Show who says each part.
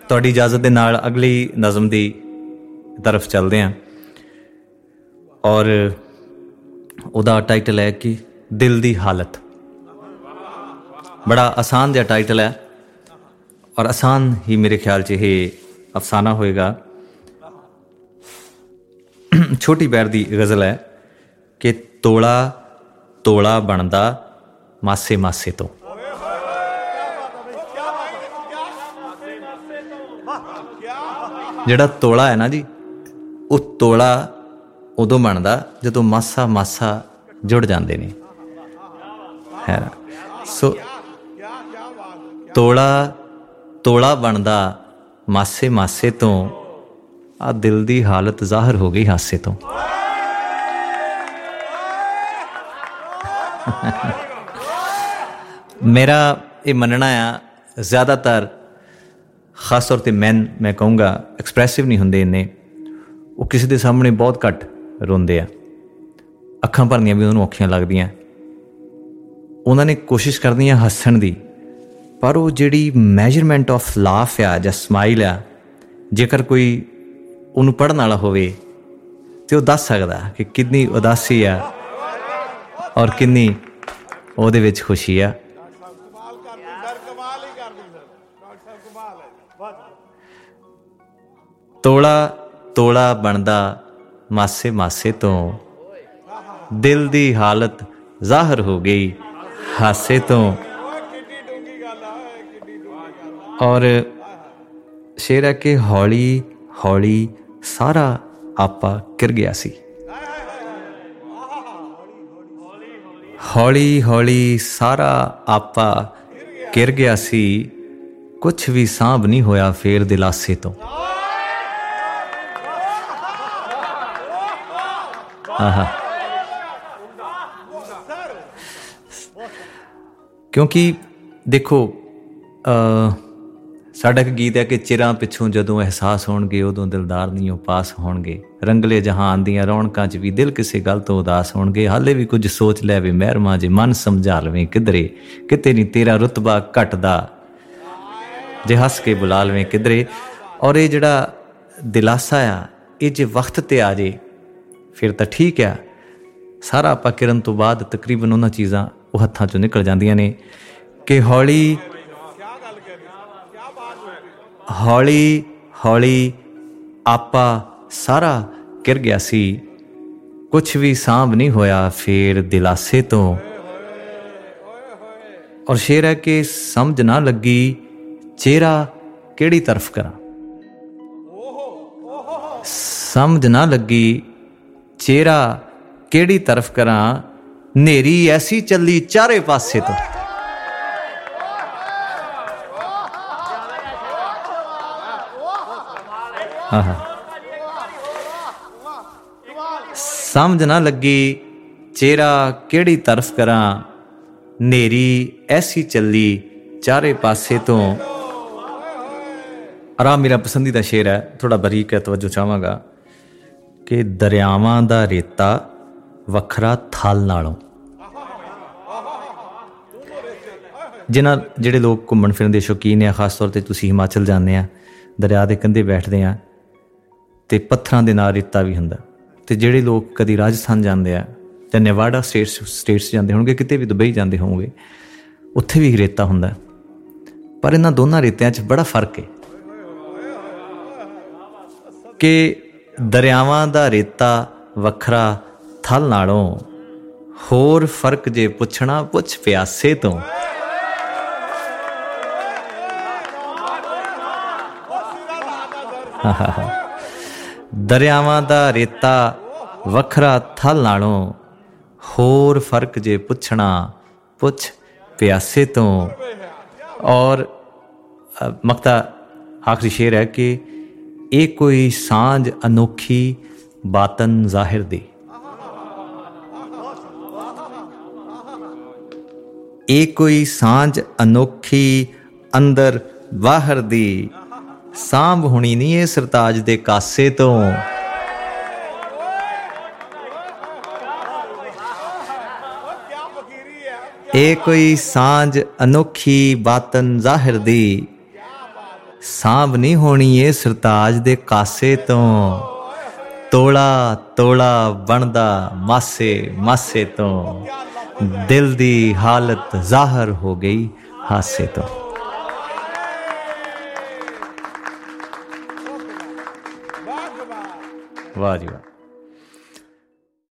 Speaker 1: ਤੁਹਾਡੀ ਇਜਾਜ਼ਤ ਦੇ ਨਾਲ ਅਗਲੀ ਨਜ਼ਮ ਦੀ ਤਰਫ ਚੱਲਦੇ ਹਾਂ ਔਰ ਉਹਦਾ ਟਾਈਟਲ ਹੈ ਕਿ ਦਿਲ ਦੀ ਹਾਲਤ। ਬੜਾ ਆਸਾਨ ਜਿਹਾ ਟਾਈਟਲ ਹੈ ਔਰ ਆਸਾਨ ਹੀ ਮੇਰੇ ਖਿਆਲ 'ਚ ਇਹ ਅਫਸਾਨਾ ਹੋਏਗਾ। ਛੋਟੀ ਬੈਰ ਦੀ ਗਜ਼ਲ ਹੈ ਕਿ ਤੋਲਾ ਤੋਲਾ ਬਣਦਾ ਮਾਸੇ ਮਾਸੇ ਤੋਂ। ਜਿਹੜਾ ਤੋਲਾ ਹੈ ਨਾ ਜੀ, ਉਹ ਤੋਲਾ ਉਦੋਂ ਬਣਦਾ ਜਦੋਂ ਮਾਸਾ ਮਾਸਾ ਜੁੜ ਜਾਂਦੇ ਨੇ, ਹੈ ਨਾ। ਸੋ ਤੋਲਾ ਤੋਲਾ ਬਣਦਾ ਮਾਸੇ ਮਾਸੇ ਤੋਂ, ਆ ਦਿਲ ਦੀ ਹਾਲਤ ਜ਼ਾਹਰ ਹੋ ਗਈ ਹਾਸੇ ਤੋਂ। ਮੇਰਾ ਇਹ ਮੰਨਣਾ ਆ ਜ਼ਿਆਦਾਤਰ ਖਾਸ ਤੌਰ 'ਤੇ ਮੈਂ ਕਹੂੰਗਾ ਐਕਸਪ੍ਰੈਸਿਵ ਨਹੀਂ ਹੁੰਦੇ ਇੰਨੇ, ਉਹ ਕਿਸੇ ਦੇ ਸਾਹਮਣੇ ਬਹੁਤ ਘੱਟ ਰੋਂਦੇ ਆ, ਅੱਖਾਂ ਭਰਨੀਆਂ ਵੀ ਉਹਨੂੰ ਔਖੀਆਂ ਲੱਗਦੀਆਂ। ਉਹਨਾਂ ਨੇ ਕੋਸ਼ਿਸ਼ ਕਰਨੀ ਆ ਹੱਸਣ ਦੀ, ਪਰ ਉਹ ਜਿਹੜੀ ਮੈਜਰਮੈਂਟ ਆਫ ਲਾਫ ਆ ਜਾਂ ਸਮਾਈਲ ਆ, ਜੇਕਰ ਕੋਈ ਉਹਨੂੰ ਪੜ੍ਹਨ ਵਾਲਾ ਹੋਵੇ ਤਾਂ ਉਹ ਦੱਸ ਸਕਦਾ ਕਿ ਕਿੰਨੀ ਉਦਾਸੀ ਆ ਔਰ ਕਿੰਨੀ ਉਹਦੇ ਵਿੱਚ ਖੁਸ਼ੀ ਆ। ਤੋਲਾ ਤੋਲਾ ਬਣਦਾ ਮਾਸੇ ਮਾਸੇ ਤੋਂ, ਦਿਲ ਦੀ ਹਾਲਤ ਜ਼ਾਹਰ ਹੋ ਗਈ ਹਾਸੇ ਤੋਂ। ਔਰ ਸ਼ੇਰ ਹੈ ਕਿ ਹੌਲੀ ਹੌਲੀ ਸਾਰਾ ਆਪਾ ਕਿਰ ਗਿਆ ਸੀ, ਹੌਲੀ ਹੌਲੀ ਸਾਰਾ ਆਪਾ ਕਿਰ ਗਿਆ ਸੀ, ਕੁਛ ਵੀ ਸਾਂਭ ਨਹੀਂ ਹੋਇਆ ਫੇਰ ਦਿਲਾਸੇ ਤੋਂ। ਕਿਉਂਕਿ ਦੇਖੋ ਸਾਡਾ ਇੱਕ ਗੀਤ ਹੈ ਕਿ ਚਿਰਾਂ ਪਿੱਛੋਂ ਜਦੋਂ ਅਹਿਸਾਸ ਹੋਣਗੇ ਉਦੋਂ ਦਿਲਦਾਰ ਨਹੀਂ ਉਹ ਪਾਸ ਹੋਣਗੇ, ਰੰਗਲੇ ਜਹਾਨ ਦੀਆਂ ਰੌਣਕਾਂ 'ਚ ਵੀ ਦਿਲ ਕਿਸੇ ਗੱਲ ਤੋਂ ਉਦਾਸ ਹੋਣਗੇ, ਹਾਲੇ ਵੀ ਕੁਝ ਸੋਚ ਲੈਵੇ ਮਹਿਰਮਾ ਜੇ ਮਨ ਸਮਝਾ ਲਵੇਂ ਕਿਧਰੇ, ਕਿਤੇ ਨਹੀਂ ਤੇਰਾ ਰੁਤਬਾ ਘਟਦਾ ਜੇ ਹੱਸ ਕੇ ਬੁਲਾ ਲਵੇਂ ਕਿਧਰੇ। ਔਰ ਇਹ ਜਿਹੜਾ ਦਿਲਾਸਾ ਆ ਇਹ ਜੇ ਵਕਤ 'ਤੇ ਆ ਜੇ ਫਿਰ ਤਾਂ ਠੀਕ ਆ, ਸਾਰਾ ਆਪਾਂ ਕਿਰਨ ਤੋਂ ਬਾਅਦ ਤਕਰੀਬਨ ਉਹਨਾਂ ਚੀਜ਼ਾਂ ਉਹ ਹੱਥਾਂ 'ਚੋਂ ਨਿਕਲ ਜਾਂਦੀਆਂ ਨੇ ਕਿ ਹੌਲੀ ਹੌਲੀ ਹੌਲੀ ਆਪਾ ਸਾਰਾ ਕਿਰ ਗਿਆ ਸੀ, ਕੁਛ ਵੀ ਸਾਂਭ ਨਹੀਂ ਹੋਇਆ ਫੇਰ ਦਿਲਾਸੇ ਤੋਂ। ਔਰ ਸ਼ੇਰ ਹੈ ਕਿ ਸਮਝ ਨਾ ਲੱਗੀ ਚਿਹਰਾ ਕਿਹੜੀ ਤਰਫ ਕਰਾਂ, ਸਮਝ ਨਾ ਲੱਗੀ ਚਿਹਰਾ ਕਿਹੜੀ ਤਰਫ ਕਰਾਂ, ਨੇਰੀ ਐਸੀ ਚੱਲੀ ਚਾਰੇ ਪਾਸੇ ਤੋਂ। ਸਮਝ ਨਾ ਲੱਗੀ ਚਿਹਰਾ ਕਿਹੜੀ ਤਰਫ ਕਰਾਂ, ਨੇਰੀ ਐਸੀ ਚੱਲੀ ਚਾਰੇ ਪਾਸੇ ਤੋਂ। ਆਰਾਮ ਮੇਰਾ ਪਸੰਦੀਦਾ ਸ਼ੇਰ ਹੈ, ਥੋੜ੍ਹਾ ਬਰੀਕ ਹੈ, ਤਵੱਜੋ ਚਾਹਾਂਗਾ ਕਿ ਦਰਿਆਵਾਂ ਦਾ ਰੇਤਾ ਵੱਖਰਾ ਥਲ ਨਾਲੋਂ। ਜਿਹੜੇ ਲੋਕ ਘੁੰਮਣ ਫਿਰਨ ਦੇ ਸ਼ੌਕੀਨ ਆ, ਖਾਸ ਤੌਰ 'ਤੇ ਤੁਸੀਂ ਹਿਮਾਚਲ ਜਾਂਦੇ ਆ, ਦਰਿਆ ਦੇ ਕੰਢੇ ਬੈਠਦੇ ਆ ਅਤੇ ਪੱਥਰਾਂ ਦੇ ਨਾਲ ਰੇਤਾ ਵੀ ਹੁੰਦਾ। ਅਤੇ ਜਿਹੜੇ ਲੋਕ ਕਦੀ ਰਾਜਸਥਾਨ ਜਾਂਦੇ ਆ ਜਾਂ ਨੇਵਾਡਾ ਸਟੇਟਸ ਜਾਂਦੇ ਹੋਣਗੇ, ਕਿਤੇ ਵੀ ਦੁਬਈ ਜਾਂਦੇ ਹੋਣਗੇ, ਉੱਥੇ ਵੀ ਰੇਤਾ ਹੁੰਦਾ। ਪਰ ਇਹਨਾਂ ਦੋਨਾਂ ਰੇਤਿਆਂ 'ਚ ਬੜਾ ਫਰਕ ਹੈ ਕਿ ਦਰਿਆਵਾਂ ਦਾ ਰੇਤਾ ਵੱਖਰਾ ਥਲ ਨਾਲੋਂ, ਹੋਰ ਫਰਕ ਜੇ ਪੁੱਛਣਾ ਪੁੱਛ ਪਿਆਸੇ ਤੋਂ। ਦਰਿਆਵਾਂ ਦਾ ਰੇਤਾ ਵੱਖਰਾ ਥਲ ਨਾਲੋਂ, ਹੋਰ ਫਰਕ ਜੇ ਪੁੱਛਣਾ ਪੁੱਛ ਪਿਆਸੇ ਤੋਂ। ਔਰ ਮਕਤਾ ਆਖਰੀ ਸ਼ੇਰ ਹੈ ਕਿ ਇਹ ਕੋਈ ਸਾਂਝ ਅਨੋਖੀ ਬਾਤਨ ਜ਼ਾਹਿਰ ਦੀ, ਇਹ ਕੋਈ ਸਾਂਝ ਅਨੋਖੀ ਅੰਦਰ ਬਾਹਰ ਦੀ, ਸਾਂਭ ਹੋਣੀ ਨਹੀਂ ਇਹ ਸਰਤਾਜ ਦੇ ਕਾਸੇ ਤੋਂ। ਇਹ ਕੋਈ ਸਾਂਝ ਅਨੋਖੀ ਬਾਤਨ ਜ਼ਾਹਿਰ ਦੀ, ਸਾਂਭ ਨਹੀਂ ਹੋਣੀ ਏ ਸਰਤਾਜ ਦੇ ਕਾਸੇ ਤੋਂ, ਤੋਲਾ ਤੋਲਾ ਬਣਦਾ ਮਾਸੇ ਮਾਸੇ ਤੋਂ, ਦਿਲ ਦੀ ਹਾਲਤ ਜ਼ਾਹਰ ਹੋ ਗਈ ਹਾਸੇ ਤੋਂ। ਵਾਹ ਜੀ ਵਾਹ।